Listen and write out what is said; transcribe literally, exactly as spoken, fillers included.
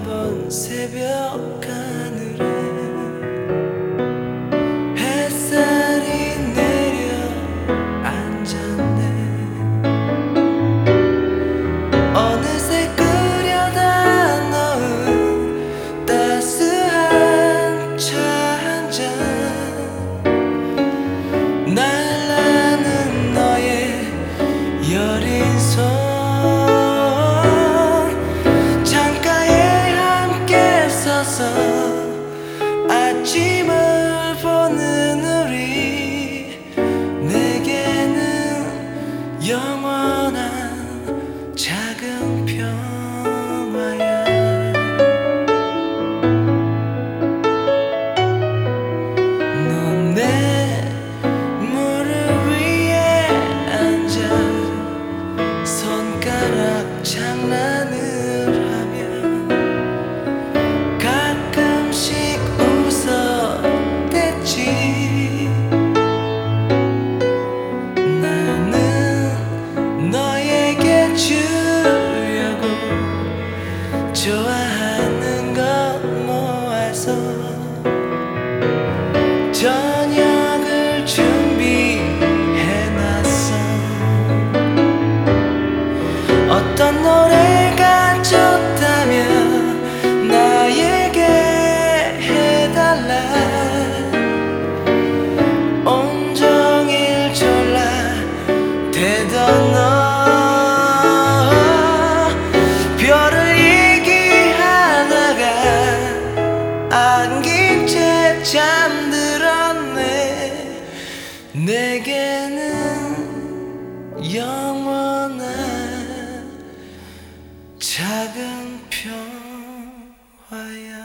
넓은 새벽 하늘에 햇살이 내려앉았네. 어느새 끓여다 넣은 따스한 차 한 잔, 날라는 너의 여린 손, 창가에 함께 서서 아침을 보는 우리, 내게는 영원한 작은 평화야. 넌 내 무릎 위에 앉아 손가락 장난을 하며 가끔씩 웃었댔지. 나는 너에게 주려고 좋아하는 것 모아서 저녁을 준비해놨어. 어떤 노래가 좋다면 나에게 해달라. 온종일 졸라 대던 너, 별을 얘기하다가 안긴 채 잠들었네. 내게는 영원한 작은 평화야.